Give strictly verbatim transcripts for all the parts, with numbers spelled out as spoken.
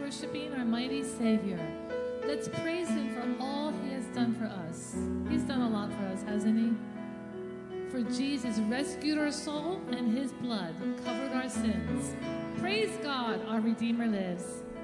worshiping our mighty Savior. Let's praise him for all he has done for us. He's done a lot for us, hasn't he? For Jesus rescued our soul, and his blood covered our sins. Praise God, our Redeemer lives.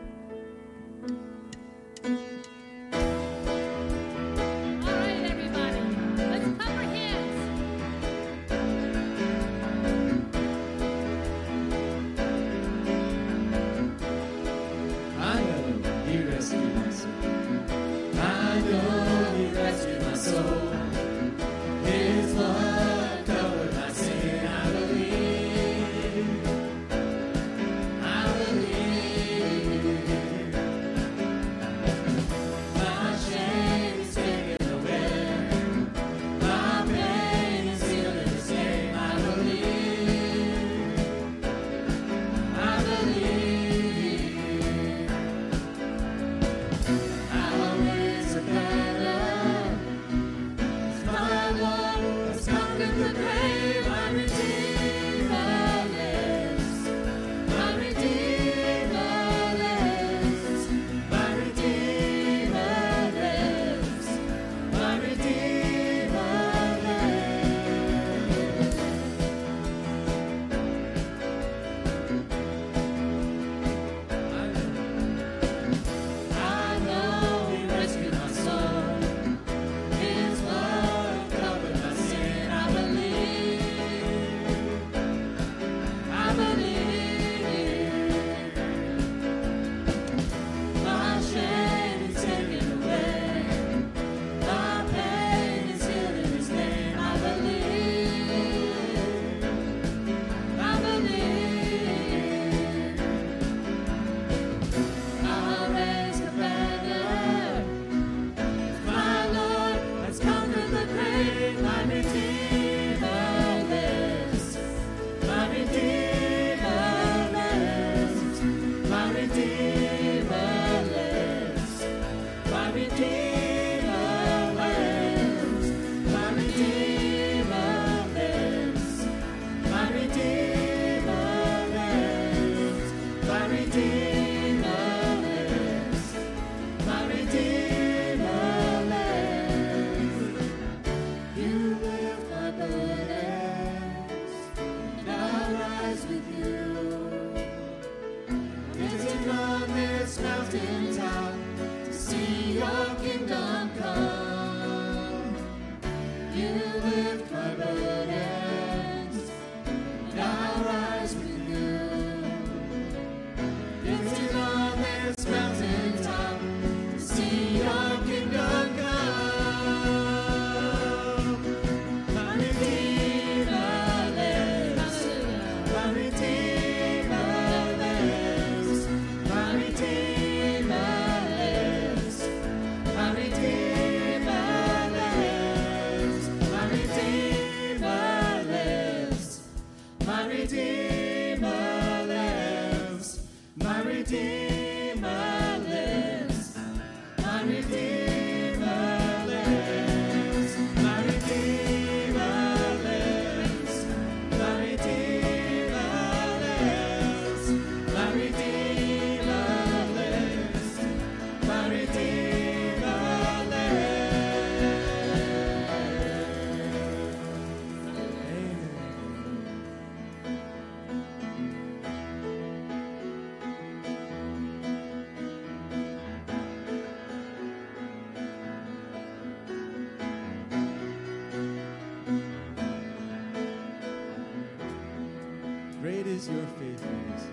Great is your faithfulness.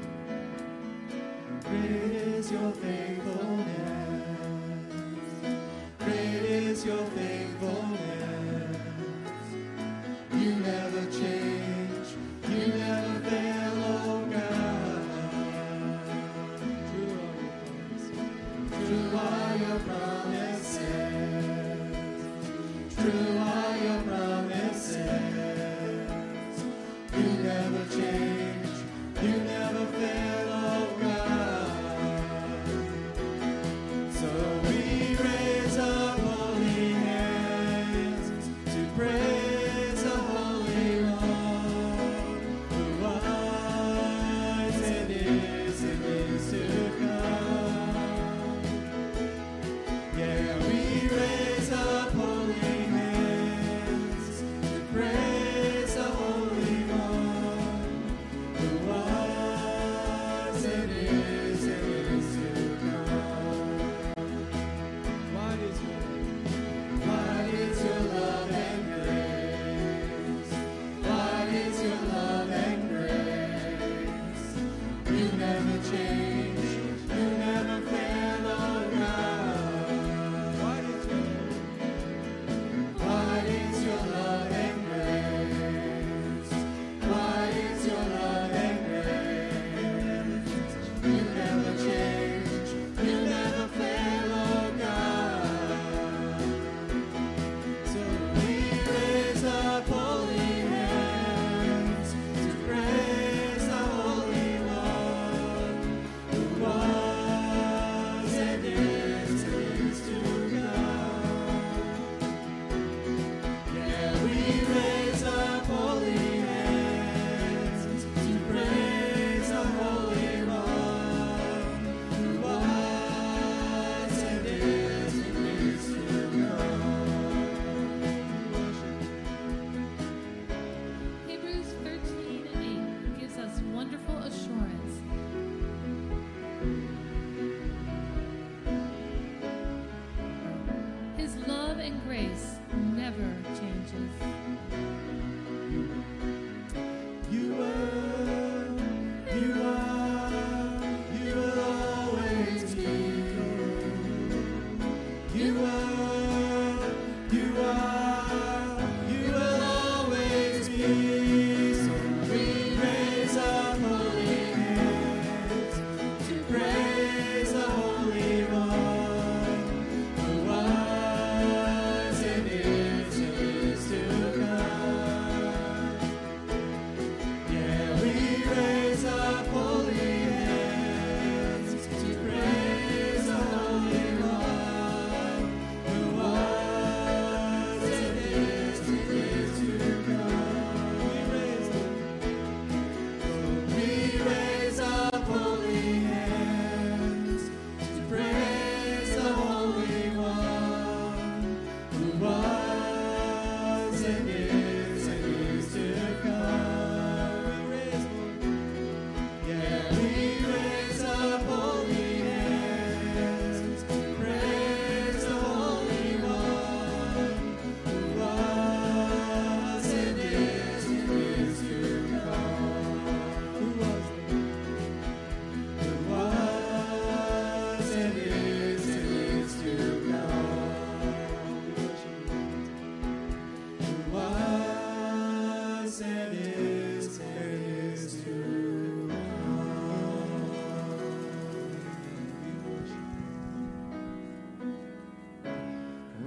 Great is your faithfulness. Great is your faithfulness. You never change. You never fail, oh God. True are your promises. True are your promises. You never change, you never fail, oh God. So we raise up holy hands.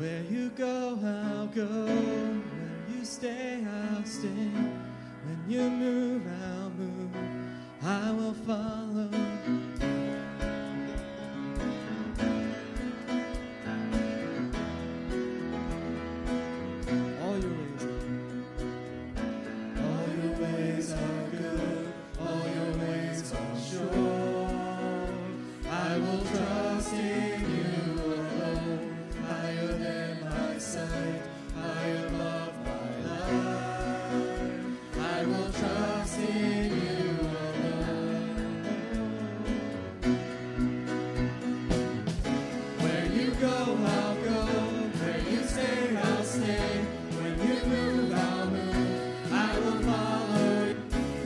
Where you go, I'll go. Where you stay, I'll stay. When you move, I'll move. I will follow. All your ways, all your ways are good. All your ways are sure. I will trust in you alone. Higher than my sight, high above my life. I will trust in you alone. Where you go, I'll go. Where you stay, I'll stay. When you move, I'll move. I will follow you.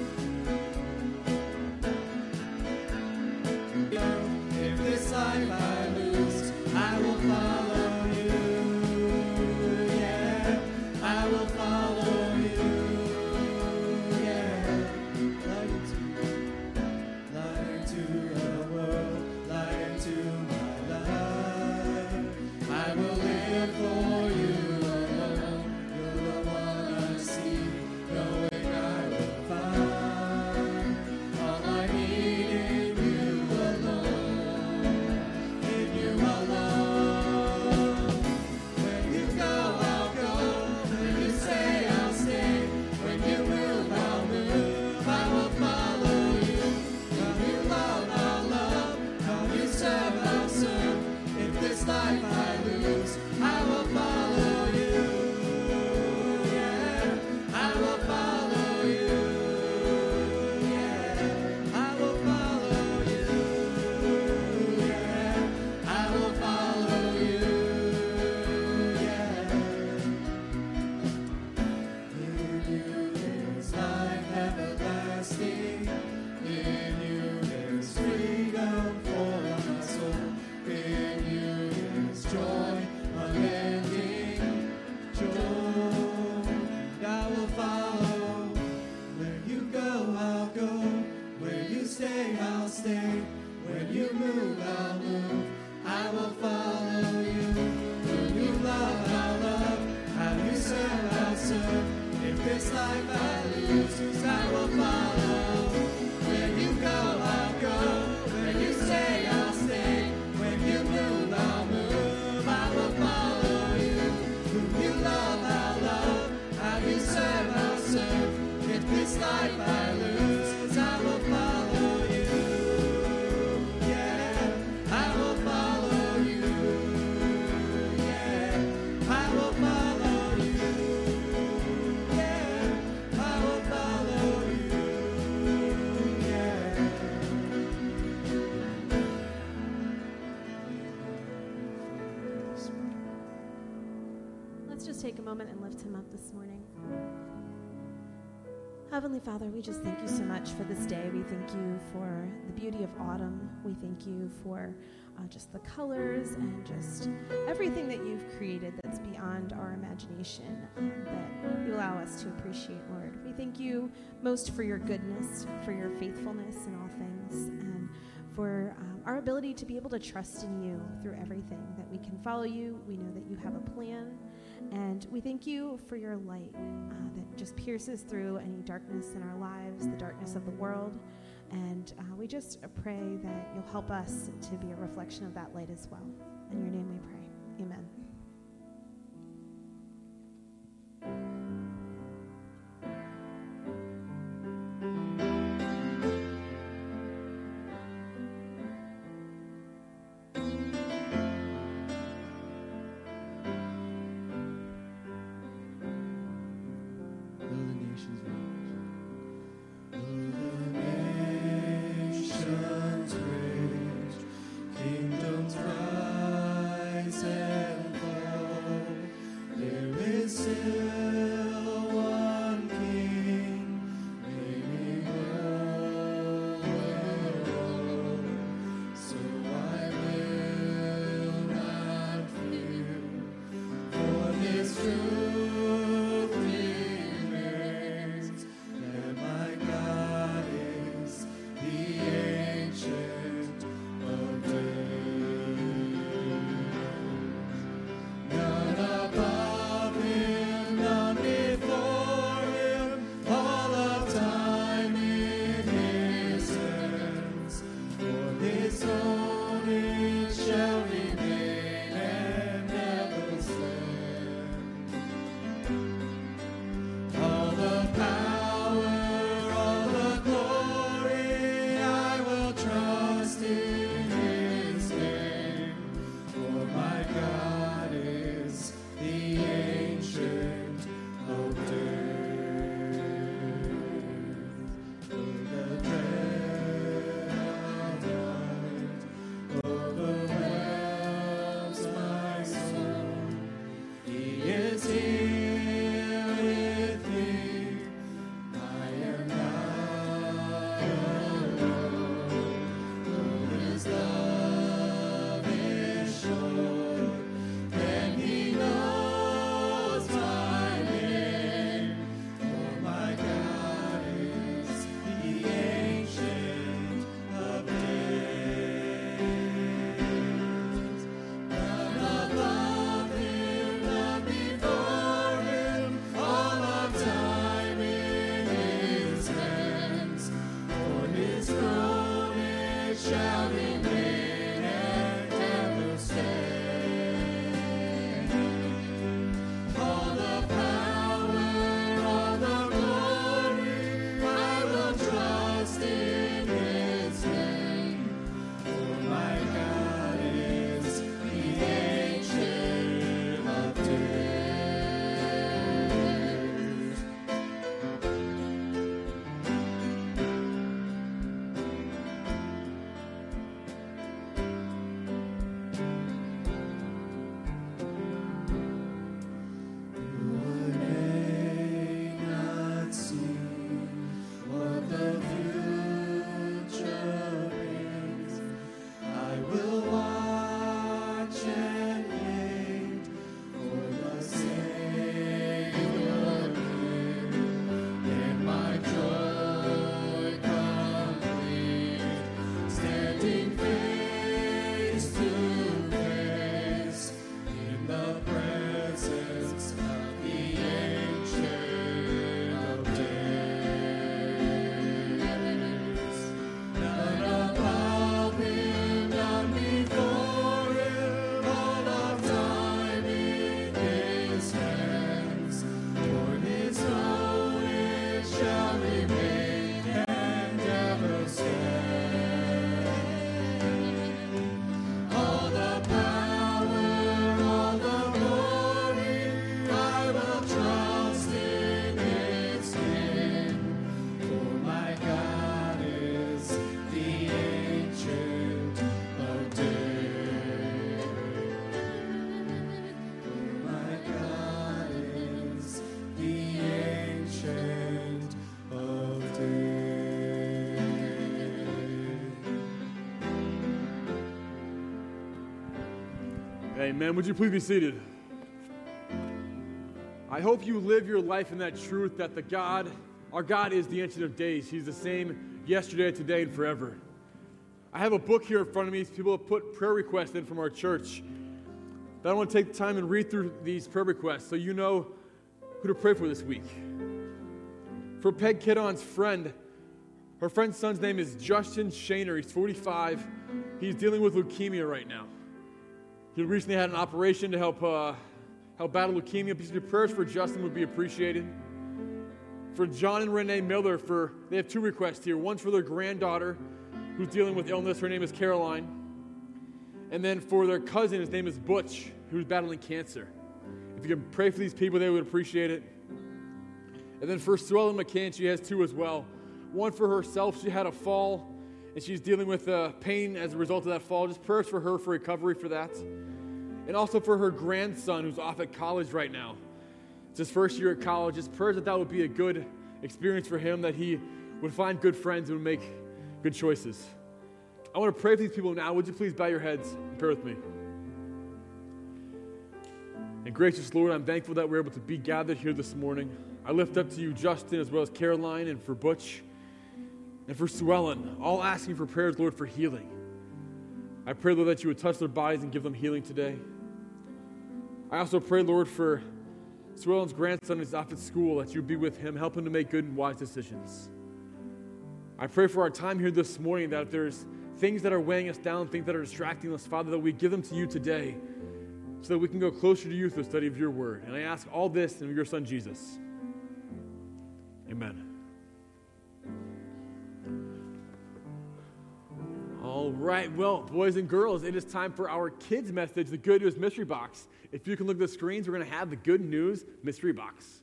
If this life I lose, I will follow you. Yeah, I will follow you. Yeah, light into, light into the world, light into my life. I will live for you alone. You're the one I see, knowing I will find all I need in you alone. In you alone. When you go, I'll go. When you stay, I'll stay. When you move, I'll move. I will follow you. Come you love, I'll love. Come you serve, I'll serve. If this life I lose, I will follow you. Yeah, I will follow you. Yeah, I will follow you. Yeah, I will follow you. Yeah. In you there's life everlasting. In you there's freedom for my soul. In you there's joy unending. Joy. And I will follow. Where you go, I'll go. Where you stay, I'll stay. When you move, I'll move. I will follow you. When you love, I'll love. How you serve, I'll serve. If this life I lose, I will follow. Where you go, I'll go. Where you stay, I'll stay. When you move, I'll move. I will follow you. Whom you love, I'll love. How you serve, I'll serve. If this life I lose, I will follow you. Yeah, I will follow you. Yeah, I will follow you. Yeah, I will follow you. Yeah. Let's just take a moment and lift him up this morning. Heavenly Father, we just thank you so much for this day. We thank you for the beauty of autumn. We thank you for uh, just the colors and just everything that you've created that's beyond our imagination, um, that you allow us to appreciate, Lord. We thank you most for your goodness, for your faithfulness in all things, and for um, our ability to be able to trust in you through everything, that we can follow you. We know that you have a plan. And we thank you for your light uh, that just pierces through any darkness in our lives, the darkness of the world. And uh, we just pray that you'll help us to be a reflection of that light as well. In your name we pray. Amen. Though the nations rage, though the nations rage, kingdoms rise and Amen. Would you please be seated? I hope you live your life in that truth that the God, our God is the Ancient of Days. He's the same yesterday, today, and forever. I have a book here in front of me. People have put prayer requests in from our church. But I want to take the time and read through these prayer requests so you know who to pray for this week. For Peg Kiddon's friend, her friend's son's name is Justin Shaner. He's forty-five. He's dealing with leukemia right now. He recently had an operation to help uh, help battle leukemia. Please, your prayers for Justin would be appreciated. For John and Renee Miller, for they have two requests here. One's for their granddaughter, who's dealing with illness. Her name is Caroline. And then for their cousin, his name is Butch, who's battling cancer. If you can pray for these people, they would appreciate it. And then for Sue Ellen McCann, she has two as well. One for herself, she had a fall, and she's dealing with uh, pain as a result of that fall. Just prayers for her for recovery for that. And also for her grandson, who's off at college right now. It's his first year at college. Just prayers that that would be a good experience for him, that he would find good friends and would make good choices. I want to pray for these people now. Would you please bow your heads and pray with me? And gracious Lord, I'm thankful that we're able to be gathered here this morning. I lift up to you Justin as well as Caroline, and for Butch and for Sue Ellen, all asking for prayers, Lord, for healing. I pray, Lord, that you would touch their bodies and give them healing today. I also pray, Lord, for Sue Ellen's grandson who's off at school, that you would be with him, help him to make good and wise decisions. I pray for our time here this morning, that if there's things that are weighing us down, things that are distracting us, Father, that we give them to you today so that we can go closer to you through the study of your word. And I ask all this in your son, Jesus. Amen. All right, well, boys and girls, it is time for our kids' message, the Good News Mystery Box. If you can look at the screens, we're going to have the Good News Mystery Box.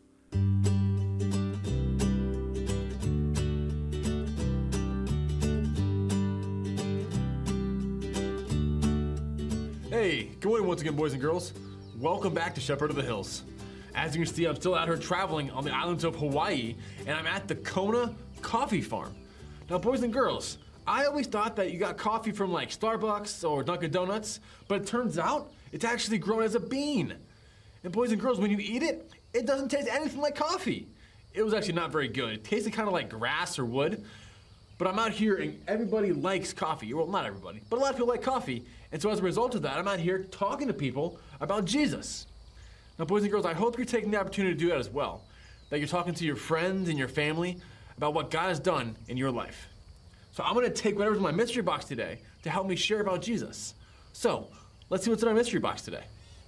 Hey, good morning once again, boys and girls. Welcome back to Shepherd of the Hills. As you can see, I'm still out here traveling on the islands of Hawaii, and I'm at the Kona Coffee Farm. Now, boys and girls, I always thought that you got coffee from like Starbucks or Dunkin' Donuts, but it turns out it's actually grown as a bean. And boys and girls, when you eat it, it doesn't taste anything like coffee. It was actually not very good. It tasted kind of like grass or wood. But I'm out here and everybody likes coffee. Well, not everybody, but a lot of people like coffee. And so as a result of that, I'm out here talking to people about Jesus. Now, boys and girls, I hope you're taking the opportunity to do that as well. That you're talking to your friends and your family about what God has done in your life. So I'm going to take whatever's in my mystery box today to help me share about Jesus. So let's see what's in our mystery box today.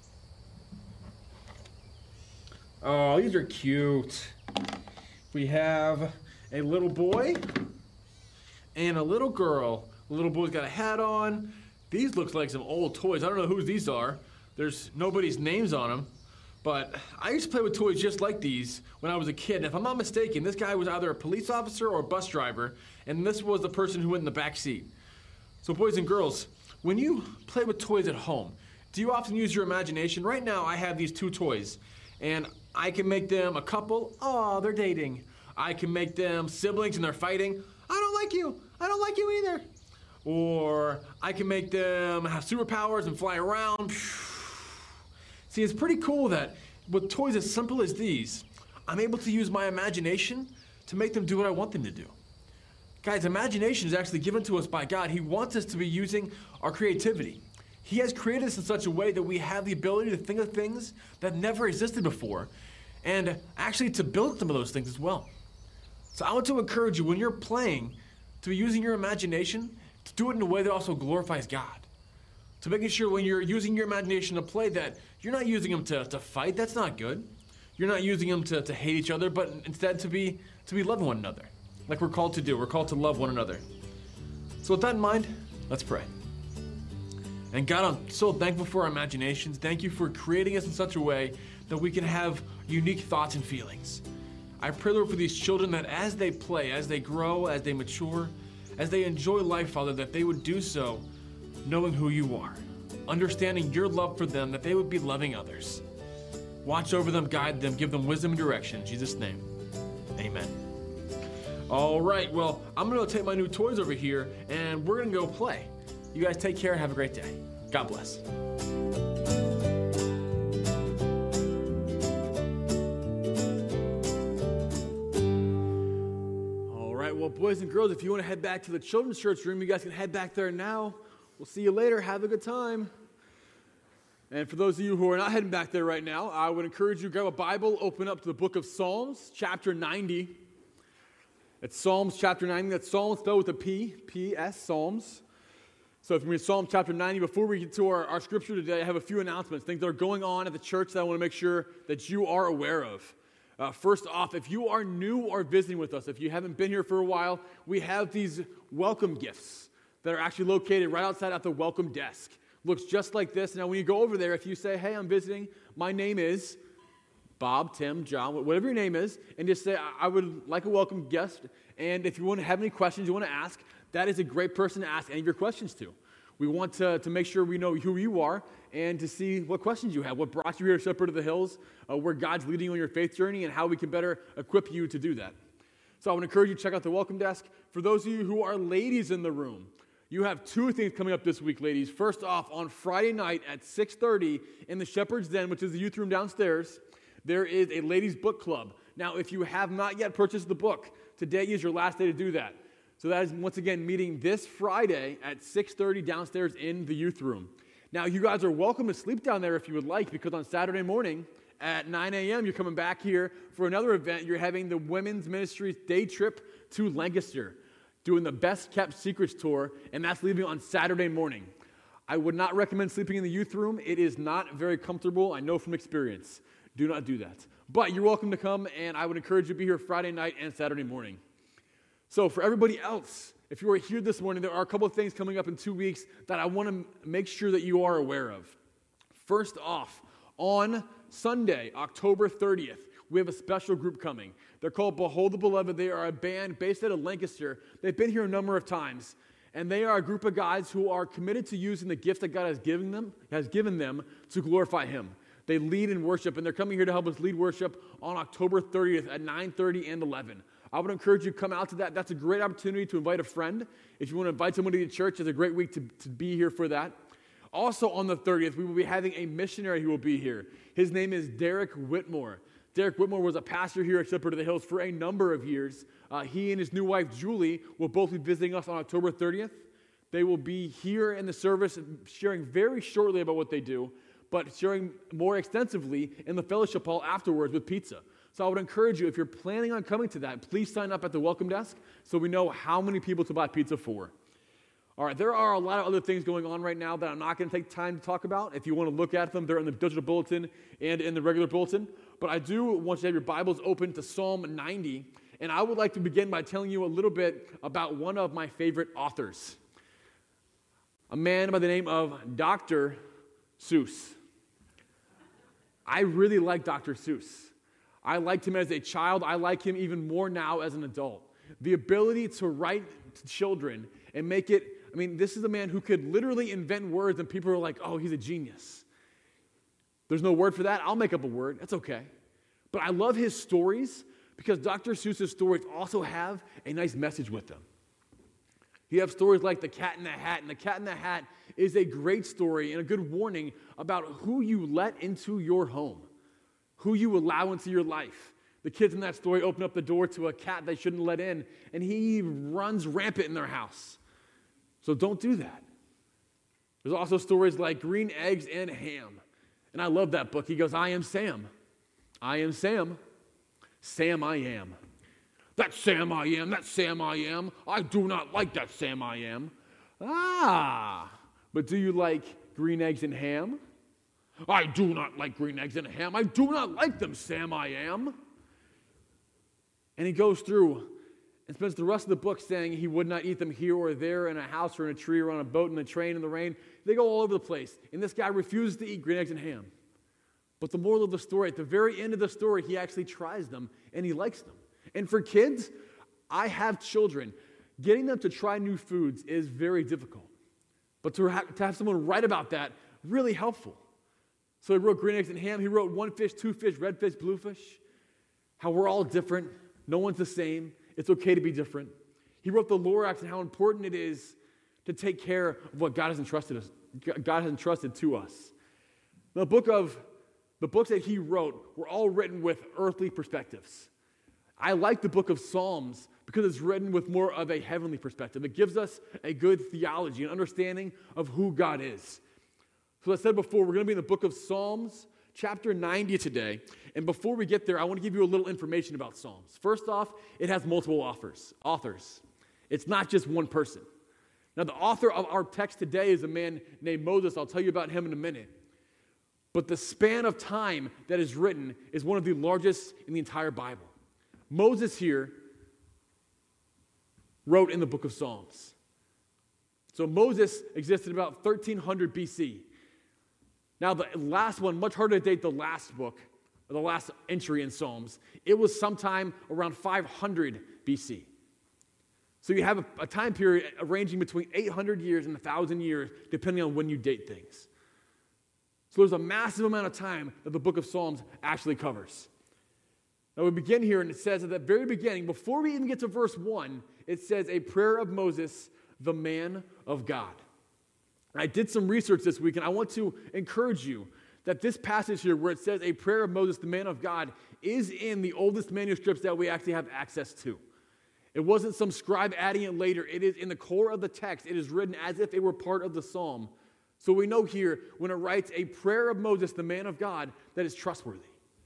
Oh, these are cute. We have a little boy and a little girl. The little boy's got a hat on. These looks like some old toys. I don't know whose these are. There's nobody's names on them. But I used to play with toys just like these when I was a kid. And if I'm not mistaken, this guy was either a police officer or a bus driver, and this was the person who went in the back seat. So boys and girls, when you play with toys at home, do you often use your imagination? Right now, I have these two toys, and I can make them a couple. Oh, they're dating. I can make them siblings and they're fighting. I don't like you. I don't like you either. Or I can make them have superpowers and fly around. See, it's pretty cool that with toys as simple as these, I'm able to use my imagination to make them do what I want them to do. Guys, imagination is actually given to us by God. He wants us to be using our creativity. He has created us in such a way that we have the ability to think of things that never existed before, and actually to build some of those things as well. So I want to encourage you, when you're playing, to be using your imagination, to do it in a way that also glorifies God. To making sure when you're using your imagination to play that you're not using them to, to fight. That's not good. You're not using them to, to hate each other, but instead to be to be loving one another, like we're called to do. We're called to love one another. So with that in mind, let's pray. And God, I'm so thankful for our imaginations. Thank you for creating us in such a way that we can have unique thoughts and feelings. I pray, Lord, for these children that as they play, as they grow, as they mature, as they enjoy life, Father, that they would do so knowing who you are, understanding your love for them, that they would be loving others. Watch over them, guide them, give them wisdom and direction. In Jesus' name, amen. All right, well, I'm going to take my new toys over here, and we're going to go play. You guys take care and have a great day. God bless. well, boys and girls, if you want to head back to the children's church room, you guys can head back there now. We'll see you later. Have a good time. And for those of you who are not heading back there right now, I would encourage you to grab a Bible, open up to the book of Psalms, chapter ninety. It's Psalms chapter ninety. That's Psalms spelled with a P, P S, Psalms. So if we read Psalm chapter ninety, before we get to our, our scripture today, I have a few announcements, things that are going on at the church that I want to make sure that you are aware of. Uh, first off, if you are new or visiting with us, if you haven't been here for a while, we have these welcome gifts that are actually located right outside at the welcome desk. Looks just like this. Now, when you go over there, if you say, hey, I'm visiting, my name is Bob, Tim, John, whatever your name is, and just say, I would like a welcome guest, and if you want to have any questions you want to ask, that is a great person to ask any of your questions to. We want to, to make sure we know who you are and to see what questions you have, what brought you here to Shepherd of the Hills, uh, where God's leading you on your faith journey, and how we can better equip you to do that. So I would encourage you to check out the welcome desk. For those of you who are ladies in the room, you have two things coming up this week, ladies. First off, on Friday night at six thirty in the Shepherd's Den, which is the youth room downstairs, there is a ladies' book club. Now, if you have not yet purchased the book, today is your last day to do that. So that is, once again, meeting this Friday at six thirty downstairs in the youth room. Now, you guys are welcome to sleep down there if you would like, because on Saturday morning at nine a.m., you're coming back here for another event. You're having the Women's Ministries day trip to Lancaster, doing the Best Kept Secrets tour, and that's leaving on Saturday morning. I would not recommend sleeping in the youth room. It is not very comfortable. I know from experience. Do not do that. But you're welcome to come, and I would encourage you to be here Friday night and Saturday morning. So for everybody else, if you are here this morning, there are a couple of things coming up in two weeks that I want to make sure that you are aware of. First off, on Sunday, October thirtieth, we have a special group coming. They're called Behold the Beloved. They are a band based out of Lancaster. They've been here a number of times, and they are a group of guys who are committed to using the gift that God has given them, has given them to glorify Him. They lead in worship, and they're coming here to help us lead worship on October thirtieth at nine thirty and eleven. I would encourage you to come out to that. That's a great opportunity to invite a friend. If you want to invite somebody to church, it's a great week to, to be here for that. Also on the thirtieth, we will be having a missionary who will be here. His name is Derek Whitmore. Derek Whitmore was a pastor here at Shepherd of the Hills for a number of years. Uh, he and his new wife, Julie, will both be visiting us on October thirtieth. They will be here in the service, sharing very shortly about what they do, but sharing more extensively in the fellowship hall afterwards with pizza. So I would encourage you, if you're planning on coming to that, please sign up at the welcome desk so we know how many people to buy pizza for. All right, there are a lot of other things going on right now that I'm not going to take time to talk about. If you want to look at them, they're in the digital bulletin and in the regular bulletin. But I do want you to have your Bibles open to Psalm ninety, and I would like to begin by telling you a little bit about one of my favorite authors, a man by the name of Doctor Seuss. I really like Doctor Seuss. I liked him as a child. I like him even more now as an adult. The ability to write to children and make it, I mean, this is a man who could literally invent words and people are like, oh, he's a genius. There's no word for that. I'll make up a word. That's okay. But I love his stories because Doctor Seuss's stories also have a nice message with them. You have stories like The Cat in the Hat, and The Cat in the Hat is a great story and a good warning about who you let into your home, who you allow into your life. The kids in that story open up the door to a cat they shouldn't let in, and he runs rampant in their house. So don't do that. There's also stories like Green Eggs and Ham. And I love that book. He goes, I am Sam. I am Sam. Sam I am. That's Sam I am. That's Sam I am. I do not like that Sam I am. Ah, but do you like green eggs and ham? I do not like green eggs and ham. I do not like them, Sam I am. And he goes through and spends the rest of the book saying he would not eat them here or there in a house or in a tree or on a boat in a train in the rain. They go all over the place. And this guy refuses to eat green eggs and ham. But the moral of the story, at the very end of the story, he actually tries them and he likes them. And for kids, I have children. Getting them to try new foods is very difficult. But to have, to have someone write about that, really helpful. So he wrote Green Eggs and Ham. He wrote One Fish, Two Fish, Red Fish, Blue Fish. How we're all different. No one's the same. It's okay to be different. He wrote the Lorax and how important it is to take care of what God has entrusted us. God has entrusted to us. The book of the books that he wrote were all written with earthly perspectives. I like the book of Psalms because it's written with more of a heavenly perspective. It gives us a good theology, an understanding of who God is. So as I said before, we're going to be in the book of Psalms, chapter ninety today. And before we get there, I want to give you a little information about Psalms. First off, it has multiple authors. Authors. It's not just one person. Now, the author of our text today is a man named Moses. I'll tell you about him in a minute. But the span of time that is written is one of the largest in the entire Bible. Moses here wrote in the book of Psalms. So Moses existed about thirteen hundred B C. Now, the last one, much harder to date the last book, or the last entry in Psalms, it was sometime around five hundred B C. So you have a, a time period ranging between eight hundred years and one thousand years, depending on when you date things. So there's a massive amount of time that the book of Psalms actually covers. Now we begin here, and it says at the very beginning, before we even get to verse one, it says, a prayer of Moses, the man of God. I did some research this week, and I want to encourage you that this passage here where it says a prayer of Moses, the man of God, is in the oldest manuscripts that we actually have access to. It wasn't some scribe adding it later. It is in the core of the text. It is written as if it were part of the psalm. So we know here, when it writes a prayer of Moses, the man of God, that is trustworthy.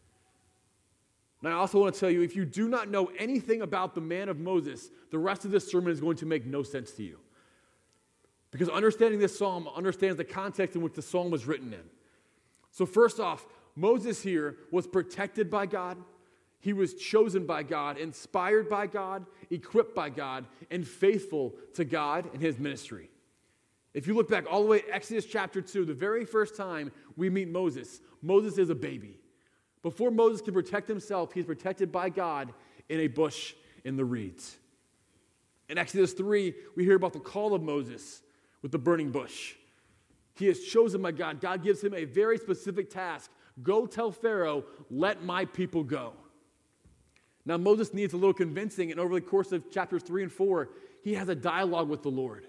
Now, I also want to tell you, if you do not know anything about the man of Moses, the rest of this sermon is going to make no sense to you. Because understanding this psalm understands the context in which the psalm was written in. So first off, Moses here was protected by God. He was chosen by God, inspired by God, equipped by God, and faithful to God and his ministry. If you look back all the way to Exodus chapter two, the very first time we meet Moses, Moses is a baby. Before Moses can protect himself, he's protected by God in a bush in the reeds. In Exodus three, we hear about the call of Moses with the burning bush. He is chosen by God. God gives him a very specific task. Go tell Pharaoh, let my people go. Now, Moses needs a little convincing, and over the course of chapters three and four, he has a dialogue with the Lord.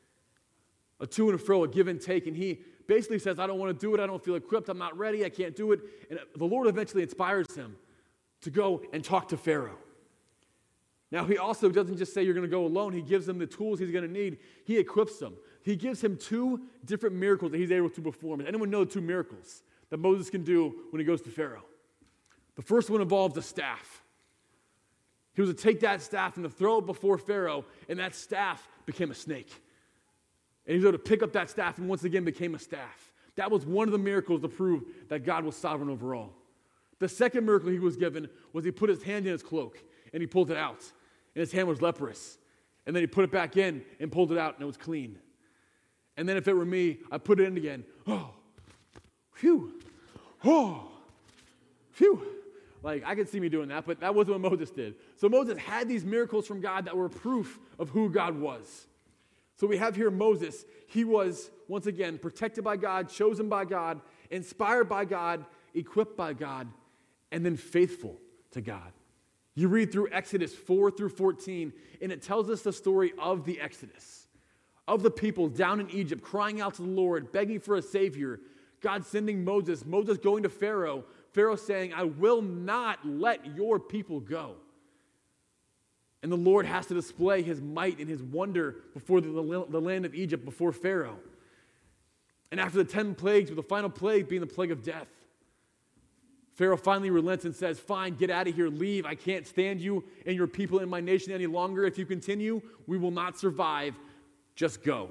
A to and fro, a give and take, and he basically says, I don't want to do it, I don't feel equipped, I'm not ready, I can't do it. And the Lord eventually inspires him to go and talk to Pharaoh. Now, he also doesn't just say you're going to go alone. He gives him the tools he's going to need. He equips him. He gives him two different miracles that he's able to perform. Does anyone know the two miracles that Moses can do when he goes to Pharaoh? The first one involves a staff. He was to take that staff and to throw it before Pharaoh, and that staff became a snake. And he was able to pick up that staff and once again became a staff. That was one of the miracles to prove that God was sovereign over all. The second miracle he was given was he put his hand in his cloak and he pulled it out. And his hand was leprous. And then he put it back in and pulled it out and it was clean. And then if it were me, I put it in again. Oh, phew, oh, phew. Like, I could see me doing that, but that wasn't what Moses did. So Moses had these miracles from God that were proof of who God was. So we have here Moses. He was, once again, protected by God, chosen by God, inspired by God, equipped by God, and then faithful to God. You read through Exodus four through fourteen, and it tells us the story of the Exodus, of the people down in Egypt crying out to the Lord, begging for a Savior, God sending Moses, Moses going to Pharaoh, Pharaoh saying, I will not let your people go. And the Lord has to display his might and his wonder before the, the land of Egypt, before Pharaoh. And after the ten plagues, with the final plague being the plague of death, Pharaoh finally relents and says, fine, get out of here, leave. I can't stand you and your people in my nation any longer. If you continue, we will not survive. Just go.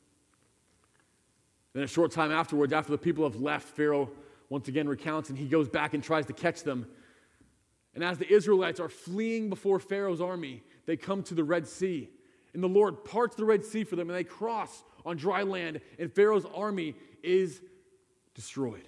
Then a short time afterwards, after the people have left, Pharaoh once again recounts, and he goes back and tries to catch them. And as the Israelites are fleeing before Pharaoh's army, they come to the Red Sea. And the Lord parts the Red Sea for them, and they cross on dry land, and Pharaoh's army is destroyed.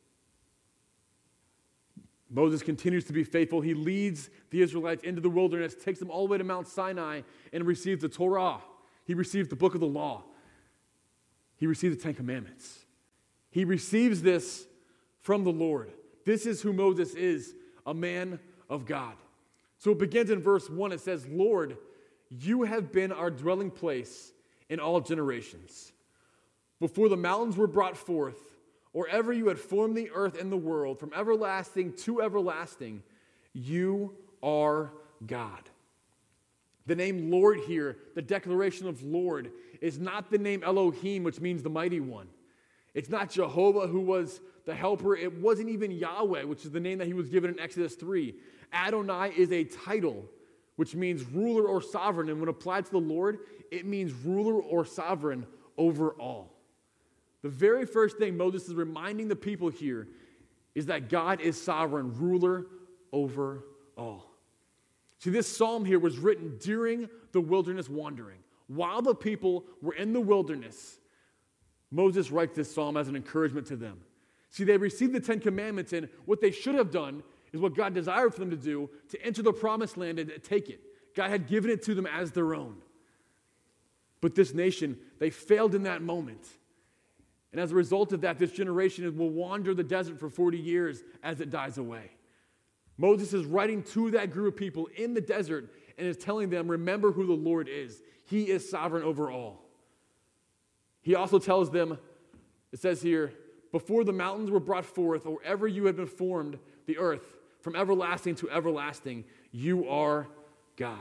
Moses continues to be faithful. He leads the Israelites into the wilderness, takes them all the way to Mount Sinai, and receives the Torah. He receives the book of the law. He receives the Ten Commandments. He receives this from the Lord. This is who Moses is, a man of God. So it begins in verse one. It says, Lord, you have been our dwelling place in all generations. Before the mountains were brought forth, or ever you had formed the earth and the world, from everlasting to everlasting, you are God. The name Lord here, the declaration of Lord, is not the name Elohim, which means the mighty one. It's not Jehovah, who was the helper. It wasn't even Yahweh, which is the name that he was given in Exodus three. Adonai is a title, which means ruler or sovereign. And when applied to the Lord, it means ruler or sovereign over all. The very first thing Moses is reminding the people here is that God is sovereign, ruler over all. See, this psalm here was written during the wilderness wandering. While the people were in the wilderness, Moses writes this psalm as an encouragement to them. See, they received the Ten Commandments, and what they should have done is what God desired for them to do, to enter the promised land and take it. God had given it to them as their own. But this nation, they failed in that moment. And as a result of that, this generation will wander the desert for forty years as it dies away. Moses is writing to that group of people in the desert and is telling them, remember who the Lord is. He is sovereign over all. He also tells them, it says here, before the mountains were brought forth, or ever you had been formed, the earth, from everlasting to everlasting, you are God.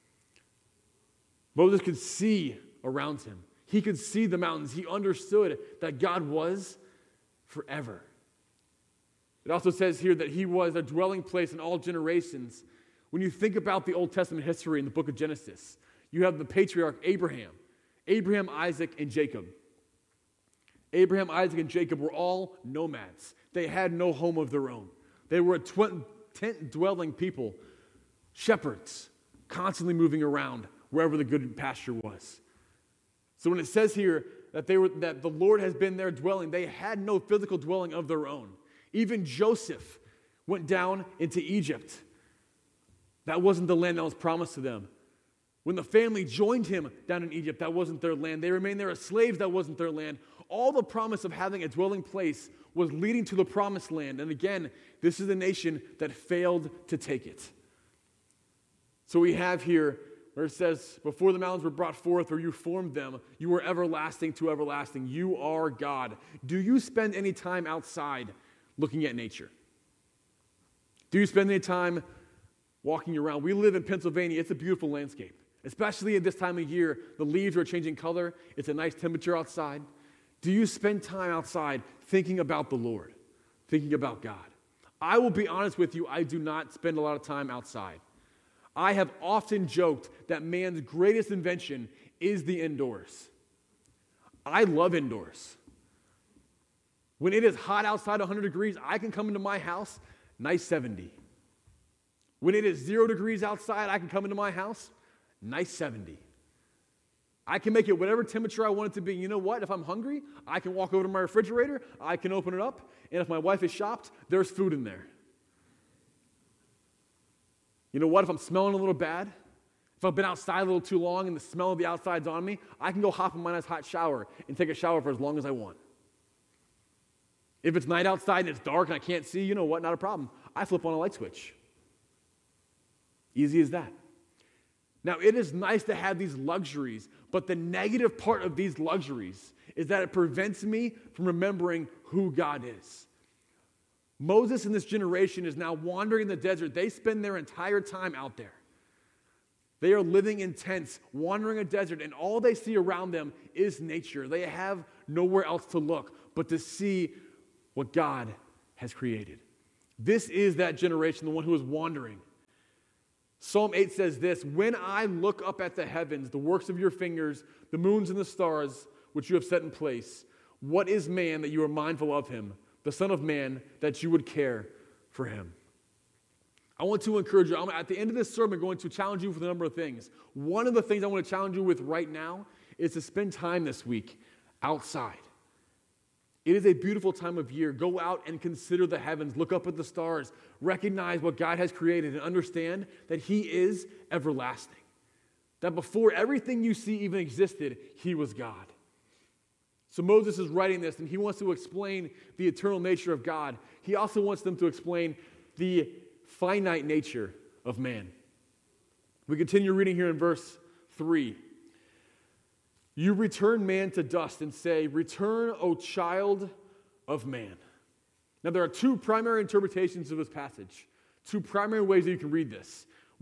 Moses could see around him. He could see the mountains. He understood that God was forever. It also says here that he was a dwelling place in all generations. When you think about the Old Testament history in the book of Genesis, you have the patriarch Abraham, Abraham, Isaac, and Jacob. Abraham, Isaac, and Jacob were all nomads. They had no home of their own. They were a tent-dwelling people, shepherds, constantly moving around wherever the good pasture was. So when it says here that they were that the Lord has been their dwelling, they had no physical dwelling of their own. Even Joseph went down into Egypt. That wasn't the land that was promised to them. When the family joined him down in Egypt, that wasn't their land. They remained there as slaves, that wasn't their land. All the promise of having a dwelling place was leading to the promised land. And again, this is a nation that failed to take it. So we have here where it says, before the mountains were brought forth, or you formed them, you were everlasting to everlasting. You are God. Do you spend any time outside looking at nature? Do you spend any time walking around? We live in Pennsylvania. It's a beautiful landscape, especially at this time of year. The leaves are changing color. It's a nice temperature outside. Do you spend time outside thinking about the Lord, thinking about God? I will be honest with you, I do not spend a lot of time outside. I have often joked that man's greatest invention is the indoors. I love indoors. When it is hot outside one hundred degrees, I can come into my house, nice seventy. When it is zero degrees outside, I can come into my house, nice seventy. I can make it whatever temperature I want it to be. You know what? If I'm hungry, I can walk over to my refrigerator, I can open it up, and if my wife is shopped, there's food in there. You know what? If I'm smelling a little bad, if I've been outside a little too long and the smell of the outside's on me, I can go hop in my nice hot shower and take a shower for as long as I want. If it's night outside and it's dark and I can't see, you know what? Not a problem. I flip on a light switch. Easy as that. Now, it is nice to have these luxuries, but the negative part of these luxuries is that it prevents me from remembering who God is. Moses and this generation is now wandering in the desert. They spend their entire time out there. They are living in tents, wandering a desert, and all they see around them is nature. They have nowhere else to look but to see what God has created. This is that generation, the one who is wandering. Psalm eight says this, when I look up at the heavens, the works of your fingers, the moons and the stars, which you have set in place, what is man that you are mindful of him, the Son of Man, that you would care for him? I want to encourage you. I'm, at the end of this sermon, I'm going to challenge you with a number of things. One of the things I want to challenge you with right now is to spend time this week outside. It is a beautiful time of year. Go out and consider the heavens. Look up at the stars. Recognize what God has created and understand that he is everlasting. That before everything you see even existed, he was God. So Moses is writing this, and he wants to explain the eternal nature of God. He also wants them to explain the finite nature of man. We continue reading here in verse three. You return man to dust and say, return, O child of man. Now there are two primary interpretations of this passage, two primary ways that you can read this.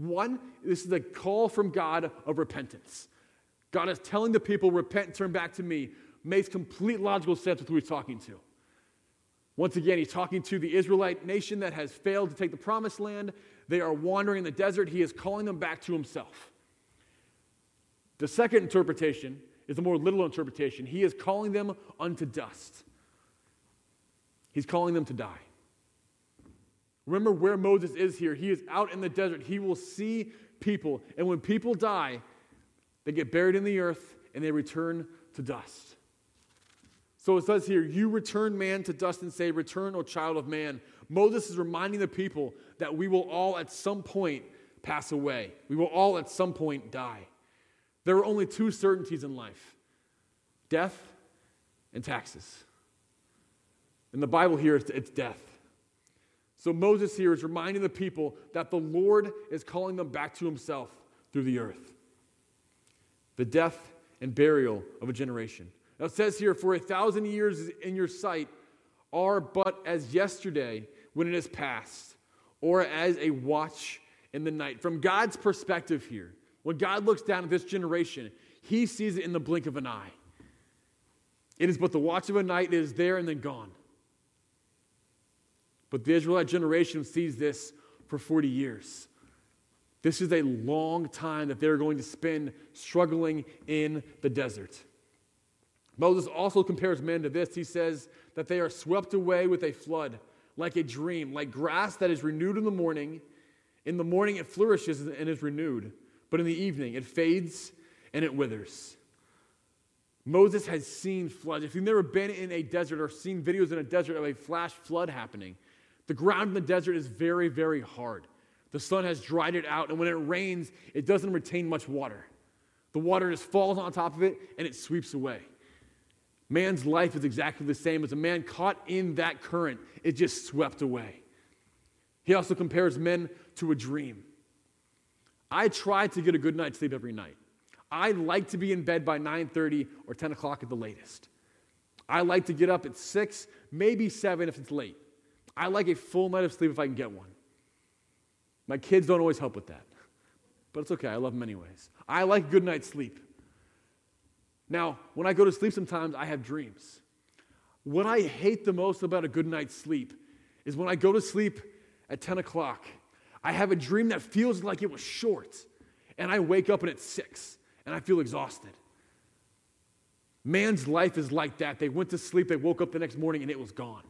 One, this is a call from God of repentance. God is telling the people, repent and turn back to me. Makes complete logical sense with who he's talking to. Once again, he's talking to the Israelite nation that has failed to take the promised land. They are wandering in the desert. He is calling them back to himself. The second interpretation is a more literal interpretation. He is calling them unto dust. He's calling them to die. Remember where Moses is here. He is out in the desert. He will see people. And when people die, they get buried in the earth and they return to dust. So it says here, you return man to dust and say, return, O child of man. Moses is reminding the people that we will all at some point pass away. We will all at some point die. There are only two certainties in life, death and taxes. In the Bible here, it's, it's death. So Moses here is reminding the people that the Lord is calling them back to himself through the earth. The death and burial of a generation. Now it says here, for a thousand years in your sight are but as yesterday when it is past, or as a watch in the night. From God's perspective here, when God looks down at this generation, he sees it in the blink of an eye. It is but the watch of a night, it is there and then gone. But the Israelite generation sees this for forty years. This is a long time that they're going to spend struggling in the desert. Moses also compares men to this. He says that they are swept away with a flood, like a dream, like grass that is renewed in the morning. In the morning it flourishes and is renewed, but in the evening it fades and it withers. Moses has seen floods. If you've never been in a desert or seen videos in a desert of a flash flood happening, the ground in the desert is very, very hard. The sun has dried it out, and when it rains, it doesn't retain much water. The water just falls on top of it, and it sweeps away. Man's life is exactly the same. As a man caught in that current, it just swept away. He also compares men to a dream. I try to get a good night's sleep every night. I like to be in bed by nine thirty or ten o'clock at the latest. I like to get up at six, maybe seven if it's late. I like a full night of sleep if I can get one. My kids don't always help with that, but it's okay. I love them anyways. I like good night's sleep. Now, when I go to sleep sometimes, I have dreams. What I hate the most about a good night's sleep is when I go to sleep at ten o'clock, I have a dream that feels like it was short, and I wake up and it's six, and I feel exhausted. Man's life is like that. They went to sleep, they woke up the next morning, and it was gone.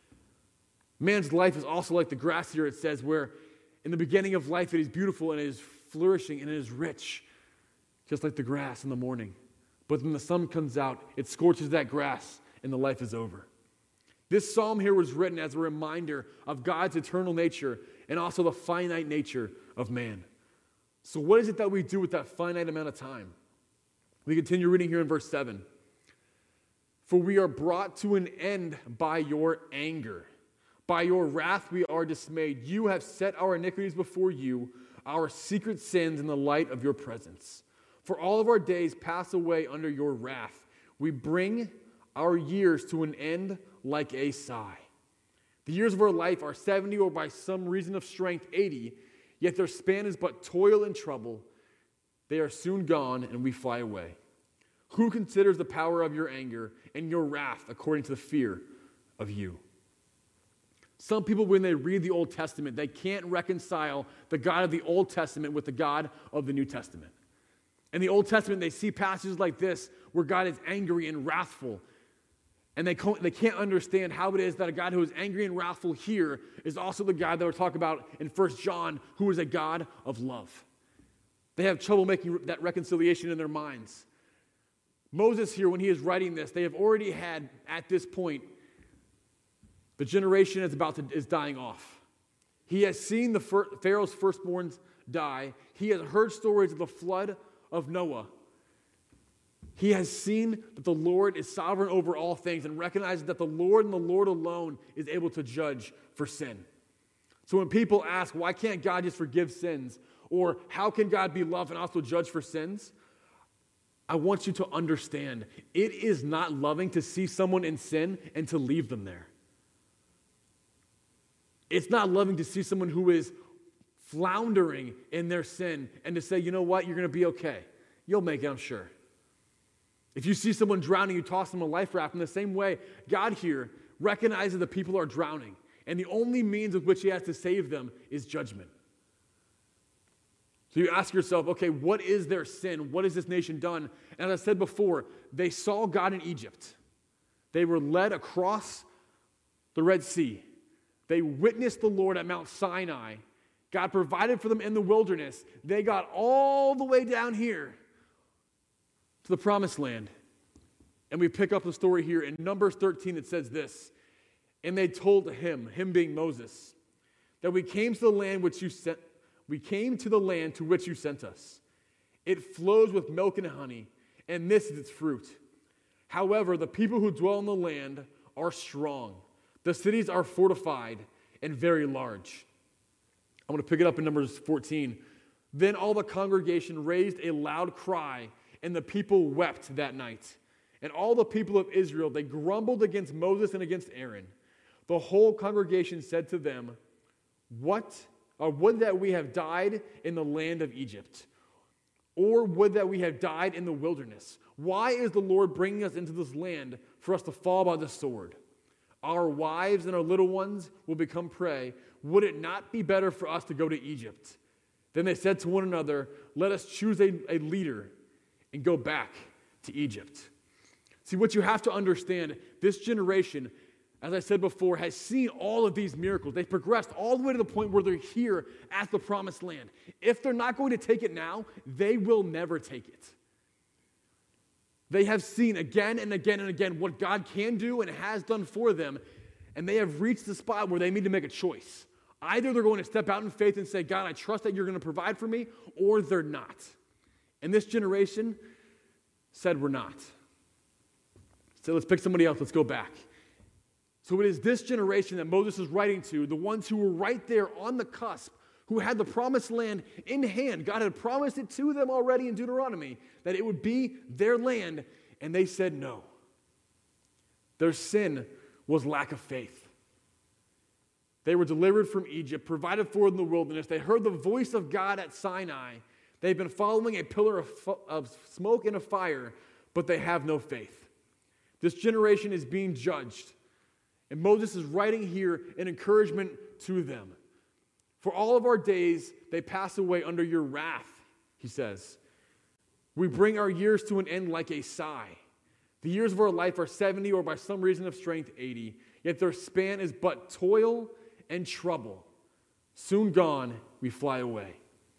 Man's life is also like the grass here, it says, where in the beginning of life it is beautiful and it is flourishing and it is rich, just like the grass in the morning. But when the sun comes out, it scorches that grass and the life is over. This psalm here was written as a reminder of God's eternal nature and also the finite nature of man. So what is it that we do with that finite amount of time? We continue reading here in verse seven. For we are brought to an end by your anger. By your wrath we are dismayed. You have set our iniquities before you, our secret sins in the light of your presence. For all of our days pass away under your wrath. We bring our years to an end like a sigh. The years of our life are seventy, or by some reason of strength eighty, yet their span is but toil and trouble. They are soon gone, and we fly away. Who considers the power of your anger and your wrath according to the fear of you? Some people, when they read the Old Testament, they can't reconcile the God of the Old Testament with the God of the New Testament. In the Old Testament, they see passages like this where God is angry and wrathful. And they can't understand how it is that a God who is angry and wrathful here is also the God that we're talking about in First John, who is a God of love. They have trouble making that reconciliation in their minds. Moses here, when he is writing this, they have already had, at this point, the generation is about to is dying off. He has seen the Pharaoh's firstborns die. He has heard stories of the flood of Noah. He has seen that the Lord is sovereign over all things and recognizes that the Lord and the Lord alone is able to judge for sin. So when people ask, why can't God just forgive sins? Or how can God be love and also judge for sins? I want you to understand, it is not loving to see someone in sin and to leave them there. It's not loving to see someone who is floundering in their sin, and to say, you know what, you're going to be okay. You'll make it, I'm sure. If you see someone drowning, you toss them a life raft. In the same way, God here recognizes that people are drowning, and the only means with which he has to save them is judgment. So you ask yourself, okay, what is their sin? What has this nation done? And as I said before, they saw God in Egypt. They were led across the Red Sea. They witnessed the Lord at Mount Sinai. God provided for them in the wilderness. They got all the way down here to the promised land. And we pick up the story here. In Numbers thirteen, it says this, and they told him, him being Moses, that we came to the land which you sent, we came to the land to which you sent us. It flows with milk and honey, and this is its fruit. However, the people who dwell in the land are strong. The cities are fortified and very large. I'm going to pick it up in Numbers fourteen. Then all the congregation raised a loud cry, and the people wept that night. And all the people of Israel, they grumbled against Moses and against Aaron. The whole congregation said to them, What, or would that we have died in the land of Egypt, or would that we have died in the wilderness. Why is the Lord bringing us into this land for us to fall by the sword? Our wives and our little ones will become prey. Would it not be better for us to go to Egypt? Then they said to one another, Let us choose a, a leader and go back to Egypt. See, what you have to understand, this generation, as I said before, has seen all of these miracles. They've progressed all the way to the point where they're here at the promised land. If they're not going to take it now, they will never take it. They have seen again and again and again what God can do and has done for them, and they have reached the spot where they need to make a choice. Either they're going to step out in faith and say, God, I trust that you're going to provide for me, or they're not. And this generation said, we're not. So let's pick somebody else. Let's go back. So it is this generation that Moses is writing to, the ones who were right there on the cusp, who had the promised land in hand. God had promised it to them already in Deuteronomy, that it would be their land, and they said no. Their sin was lack of faith. They were delivered from Egypt, provided for in the wilderness. They heard the voice of God at Sinai. They've been following a pillar of, of smoke and of fire, but they have no faith. This generation is being judged. And Moses is writing here an encouragement to them. For all of our days, they pass away under your wrath, he says. We bring our years to an end like a sigh. The years of our life are seventy, or by some reason of strength, eighty. Yet their span is but toil and trouble. Soon gone, we fly away.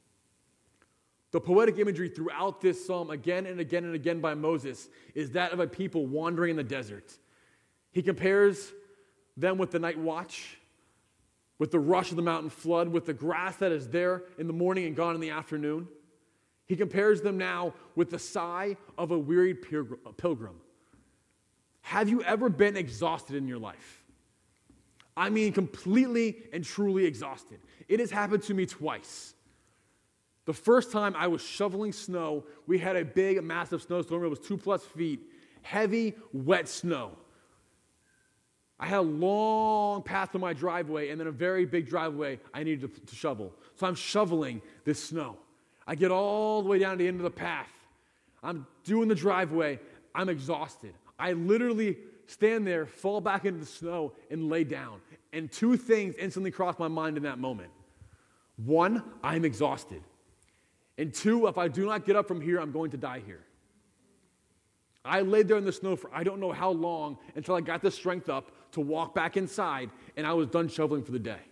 The poetic imagery throughout this psalm, again and again and again by Moses, is that of a people wandering in the desert. He compares them with the night watch, with the rush of the mountain flood, with the grass that is there in the morning and gone in the afternoon. He compares them now with the sigh of a wearied pilgrim. Have you ever been exhausted in your life? I mean, completely and truly exhausted. It has happened to me twice. The first time I was shoveling snow, we had a big, massive snowstorm. It was two plus feet, heavy, wet snow. I had a long path to my driveway and then a very big driveway I needed to, to shovel. So I'm shoveling this snow. I get all the way down to the end of the path. I'm doing the driveway. I'm exhausted. I literally stand there, fall back into the snow, and lay down. And two things instantly cross my mind in that moment. One, I'm exhausted. And two, if I do not get up from here, I'm going to die here. I laid there in the snow for I don't know how long until I got the strength up to walk back inside, and I was done shoveling for the day.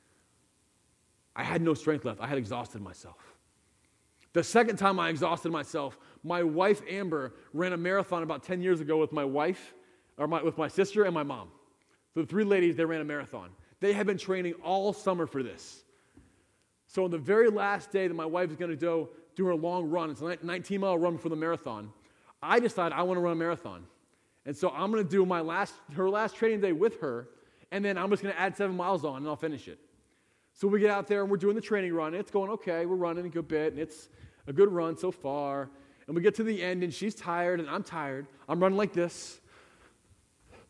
I had no strength left. I had exhausted myself. The second time I exhausted myself, my wife, Amber, ran a marathon about ten years ago with my wife, or my, with my sister and my mom. So the three ladies, they ran a marathon. They had been training all summer for this. So on the very last day that my wife is going to go do her long run, it's a nineteen-mile run for the marathon, I decided I want to run a marathon. And so I'm going to do my last, her last training day with her, and then I'm just going to add seven miles on, and I'll finish it. So we get out there, and we're doing the training run, and it's going okay. We're running a good bit, and it's a good run so far. And we get to the end, and she's tired, and I'm tired. I'm running like this.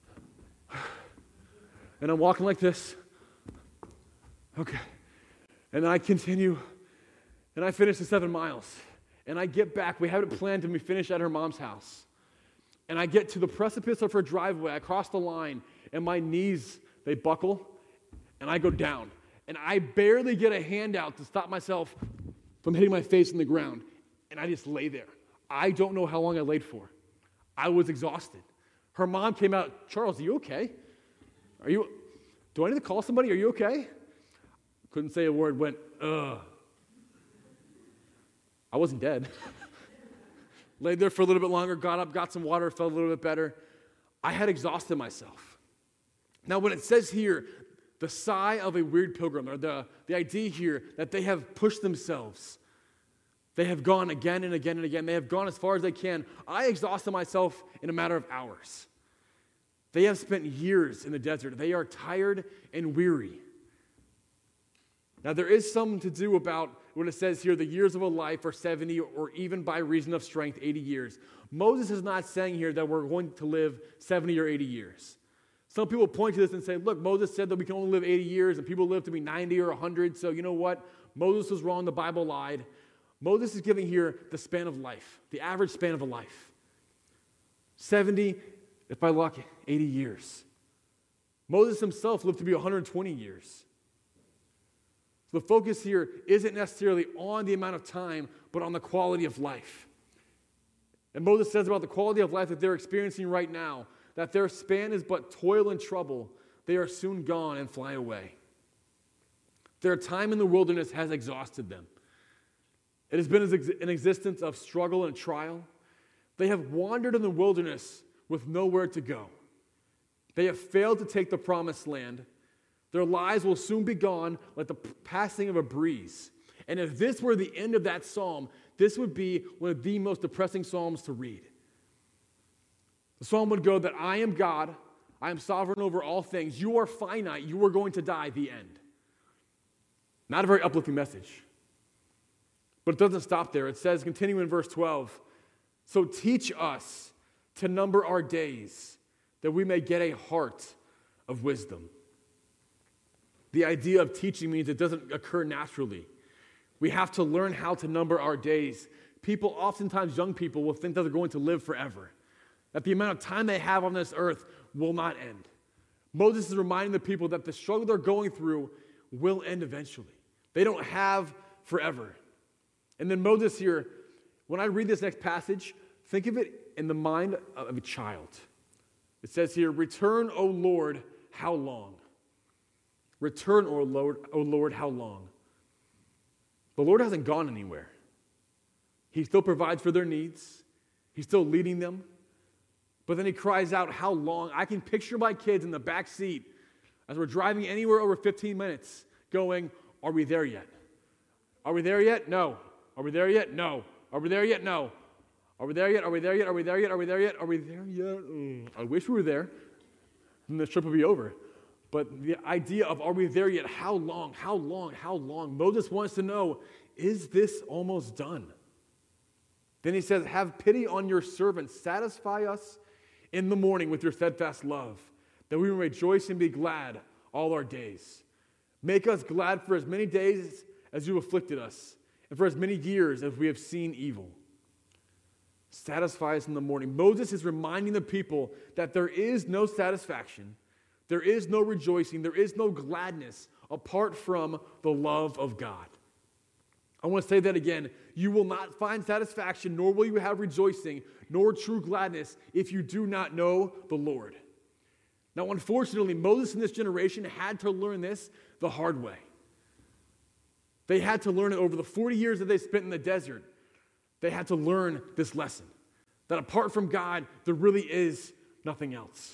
And I'm walking like this. Okay. And then I continue, and I finish the seven miles. And I get back. We have it planned and we finish at her mom's house. And I get to the precipice of her driveway. I cross the line, and my knees, they buckle, and I go down. And I barely get a hand out to stop myself from hitting my face in the ground. And I just lay there. I don't know how long I laid for. I was exhausted. Her mom came out, Charles, are you okay? Are you, do I need to call somebody? Are you okay? Couldn't say a word, went, ugh. I wasn't dead. Laid there for a little bit longer, got up, got some water, felt a little bit better. I had exhausted myself. Now, when it says here, the sigh of a weird pilgrim, or the, the idea here that they have pushed themselves, they have gone again and again and again, they have gone as far as they can. I exhausted myself in a matter of hours. They have spent years in the desert. They are tired and weary. Now, there is something to do about what it says here, the years of a life are seventy, or even by reason of strength, eighty years. Moses is not saying here that we're going to live seventy or eighty years. Some people point to this and say, look, Moses said that we can only live eighty years, and people live to be ninety or one hundred, so you know what? Moses was wrong, the Bible lied. Moses is giving here the span of life, the average span of a life. seventy, if by luck, eighty years. Moses himself lived to be one hundred twenty years. The focus here isn't necessarily on the amount of time, but on the quality of life. And Moses says about the quality of life that they're experiencing right now, that their span is but toil and trouble. They are soon gone and fly away. Their time in the wilderness has exhausted them. It has been an existence of struggle and trial. They have wandered in the wilderness with nowhere to go. They have failed to take the promised land. Their lives will soon be gone like the passing of a breeze. And if this were the end of that psalm, this would be one of the most depressing psalms to read. The psalm would go that I am God, I am sovereign over all things, you are finite, you are going to die, the end. Not a very uplifting message. But it doesn't stop there. It says, continuing in verse twelve, so teach us to number our days, that we may get a heart of wisdom. The idea of teaching means it doesn't occur naturally. We have to learn how to number our days. People, oftentimes young people, will think that they're going to live forever, that the amount of time they have on this earth will not end. Moses is reminding the people that the struggle they're going through will end eventually. They don't have forever. And then Moses here, when I read this next passage, think of it in the mind of a child. It says here, return, O Lord, how long? Return, O Lord, O Lord, how long? The Lord hasn't gone anywhere. He still provides for their needs. He's still leading them. But then he cries out, how long? I can picture my kids in the back seat as we're driving anywhere over fifteen minutes going, are we there yet? Are we there yet? No. Are we there yet? No. Are we there yet? No. Are we there yet? Are we there yet? Are we there yet? Are we there yet? Are we there yet? Mm, I wish we were there. Then the trip would be over. But the idea of are we there yet? How long? How long? How long? Moses wants to know, is this almost done? Then he says, have pity on your servants. Satisfy us in the morning with your steadfast love, that we may rejoice and be glad all our days. Make us glad for as many days as you afflicted us, and for as many years as we have seen evil. Satisfy us in the morning. Moses is reminding the people that there is no satisfaction, there is no rejoicing, there is no gladness apart from the love of God. I want to say that again. You will not find satisfaction, nor will you have rejoicing, nor true gladness if you do not know the Lord. Now, unfortunately, Moses in this generation had to learn this the hard way. They had to learn it over the forty years that they spent in the desert. They had to learn this lesson, that apart from God, there really is nothing else.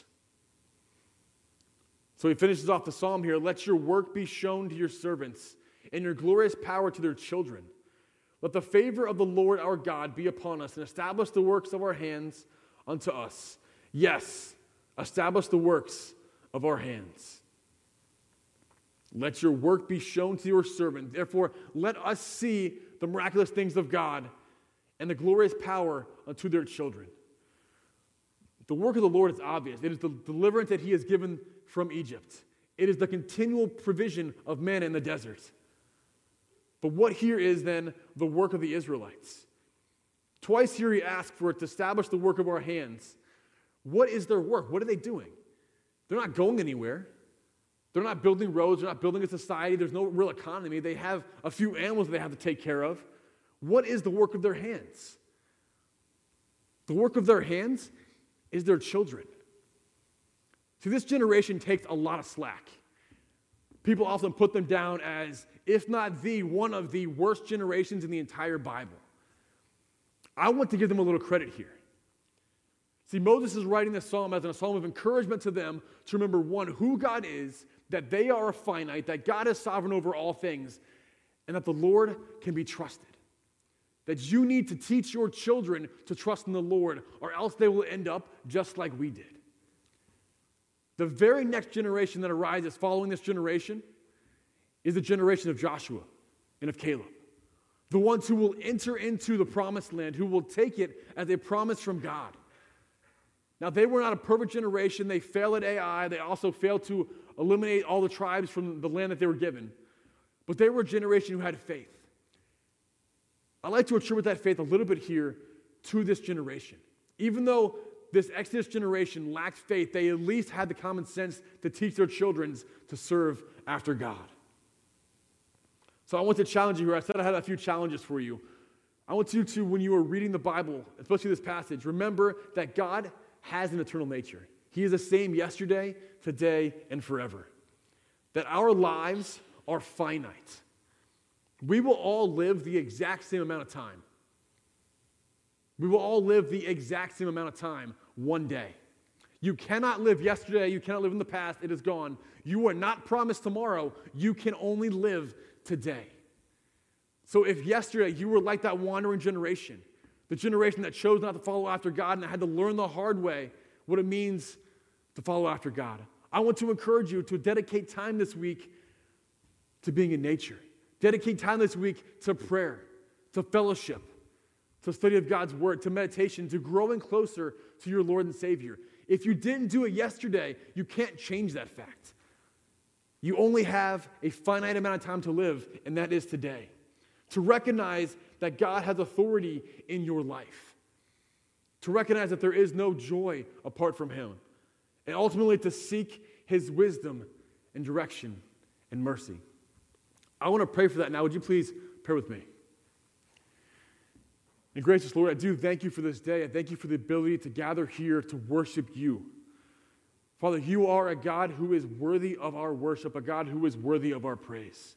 So he finishes off the psalm here, let your work be shown to your servants, and your glorious power to their children. Let the favor of the Lord our God be upon us, and establish the works of our hands unto us. Yes, establish the works of our hands. Let your work be shown to your servant. Therefore, let us see the miraculous things of God and the glorious power unto their children. The work of the Lord is obvious. It is the deliverance that he has given from Egypt. It is the continual provision of manna in the desert. But what here is then the work of the Israelites? Twice here he asks for it to establish the work of our hands. What is their work? What are they doing? They're not going anywhere. They're not building roads. They're not building a society. There's no real economy. They have a few animals they have to take care of. What is the work of their hands? The work of their hands is their children. See, this generation takes a lot of slack. People often put them down as, if not the, one of the worst generations in the entire Bible. I want to give them a little credit here. See, Moses is writing this psalm as a psalm of encouragement to them to remember, one, who God is, that they are finite, that God is sovereign over all things, and that the Lord can be trusted. That you need to teach your children to trust in the Lord, or else they will end up just like we did. The very next generation that arises following this generation is the generation of Joshua and of Caleb. The ones who will enter into the promised land, who will take it as a promise from God. Now, they were not a perfect generation. They failed at Ai. They also failed to eliminate all the tribes from the land that they were given. But they were a generation who had faith. I like to attribute that faith a little bit here to this generation. Even though this Exodus generation lacked faith, they at least had the common sense to teach their children to serve after God. So I want to challenge you here. I said I had a few challenges for you. I want you to, when you are reading the Bible, especially this passage, remember that God has an eternal nature. He is the same yesterday, today, and forever. That our lives are finite. We will all live the exact same amount of time. We will all live the exact same amount of time one day. You cannot live yesterday. You cannot live in the past. It is gone. You are not promised tomorrow. You can only live today. So if yesterday you were like that wandering generation, the generation that chose not to follow after God and that had to learn the hard way what it means to follow after God, I want to encourage you to dedicate time this week to being in nature. Dedicate time this week to prayer, to fellowship, to study of God's word, to meditation, to growing closer to your Lord and Savior. If you didn't do it yesterday, you can't change that fact. You only have a finite amount of time to live, and that is today. To recognize that God has authority in your life. To recognize that there is no joy apart from Him. And ultimately to seek His wisdom and direction and mercy. I want to pray for that now. Would you please pray with me? And gracious Lord, I do thank you for this day. I thank you for the ability to gather here to worship you. Father, you are a God who is worthy of our worship, a God who is worthy of our praise.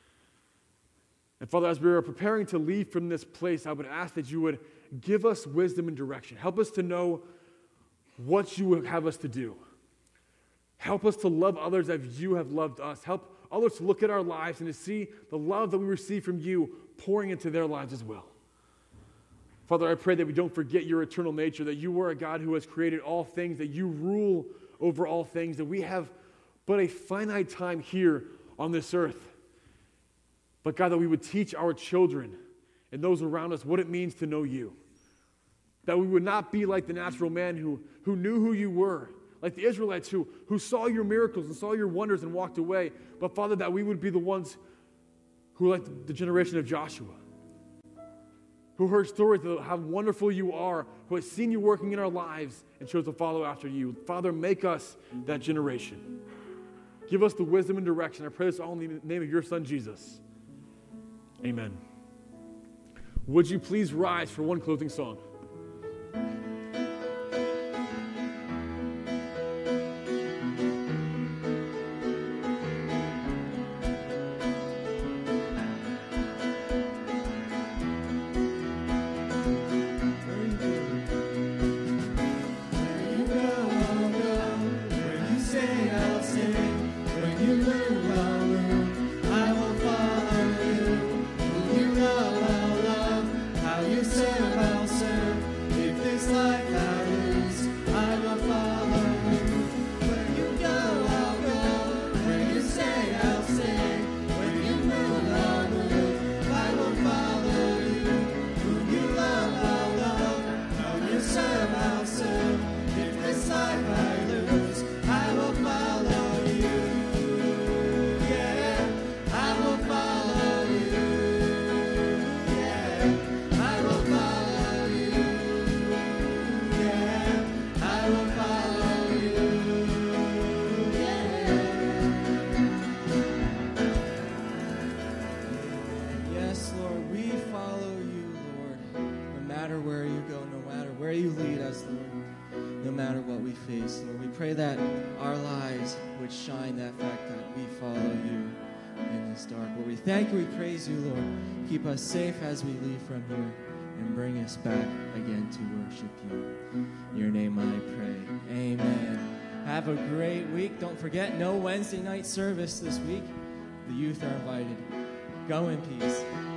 And Father, as we are preparing to leave from this place, I would ask that you would give us wisdom and direction. Help us to know what you would have us to do. Help us to love others as you have loved us. Help others to look at our lives and to see the love that we receive from you pouring into their lives as well. Father, I pray that we don't forget your eternal nature, that you are a God who has created all things, that you rule over all things, that we have but a finite time here on this earth. But God, that we would teach our children and those around us what it means to know you. That we would not be like the natural man who, who knew who you were, like the Israelites who, who saw your miracles and saw your wonders and walked away. But Father, that we would be the ones who are like the generation of Joshua, who heard stories of how wonderful you are, who has seen you working in our lives and chose to follow after you. Father, make us that generation. Give us the wisdom and direction. I pray this all in the name of your Son, Jesus. Amen. Would you please rise for one closing song? If this life I lose, I will follow you. that fact that we follow you in this dark world. We thank you, we praise you, Lord. Keep us safe as we leave from here and bring us back again to worship you. In your name I pray. Amen. Have a great week. Don't forget, no Wednesday night service this week. The youth are invited. Go in peace.